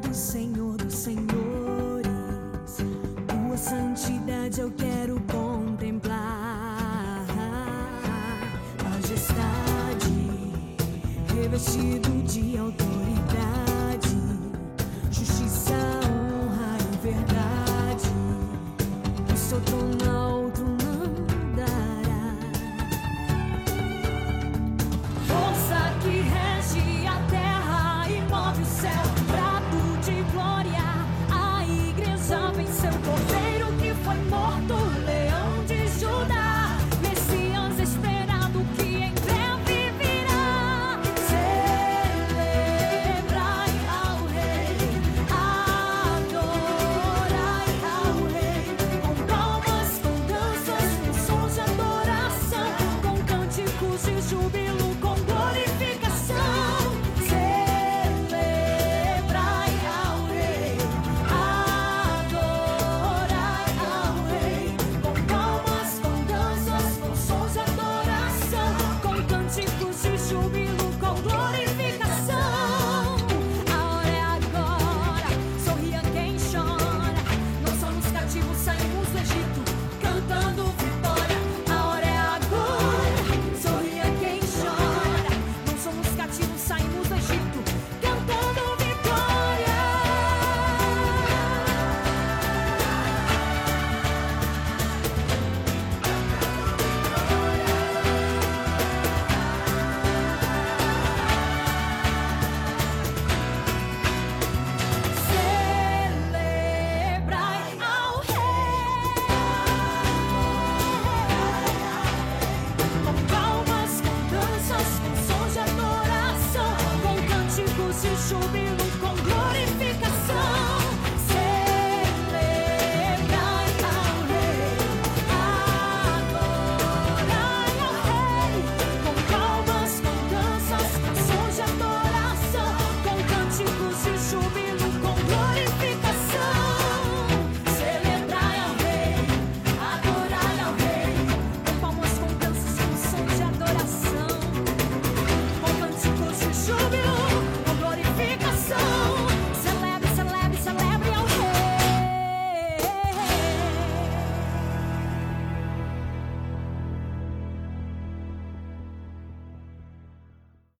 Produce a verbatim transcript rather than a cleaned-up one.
do Senhor dos Senhores, tua santidade eu quero contemplar. Majestade, revestido de autoridade, justiça, honra e verdade, o seu trono alto mandará. Força que rege a terra e move o céu, prato de glória, a igreja venceu o cordeiro que foi morto, leão de Judá, Messias esperado que em breve virá. Celebrai ao Rei, adorai ao Rei, com palmas, com danças, com sons de adoração, com cânticos de júbilo, com glorificação. Celebrai ao Rei, adorai ao Rei, com palmas, com danças, com sons de adoração, com cânticos de júbilo, com glorificação. A hora é agora, sorria quem chora. Não somos cativos, saímos do Egito cantando vitória. A hora é agora, sorria quem chora. Não somos cativos, saímos do Egito cantando vitória. Celebrai ao Rei, com palmas, com danças, com sons de adoração, com cânticos de júbilo, com glorificação.